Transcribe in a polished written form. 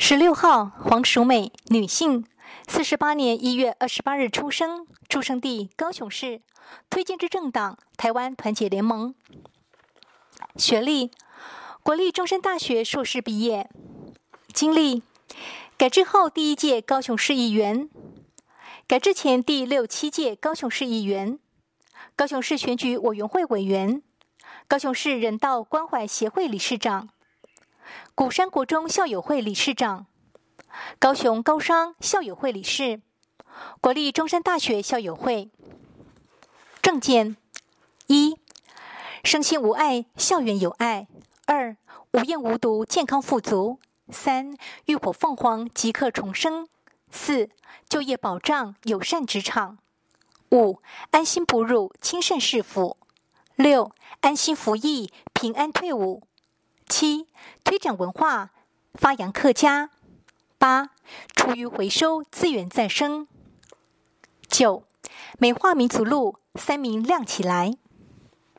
16号，黄淑美，女性，48年1月28日出生，出生地高雄市，推荐之政党台湾团结联盟。学历，国立中山大学硕士毕业。经历，改制后第1届高雄市议员，改制前第6、7届高雄市议员，高雄市选举委员会委员，高雄市人道关怀协会理事长，鼓山国中校友会理事长，高雄高商校友会理事，国立中山大学校友会。政见：一、生性无碍，校园有爱；2、无厌无毒，健康富足；3、浴火凤凰，即刻重生；4、就业保障，友善职场；5、安心哺乳，亲善市府；6、安心服役，平安退伍；7、推展文化，发扬客家；8、厨余回收，资源再生；9、美化民族路，3民亮起来。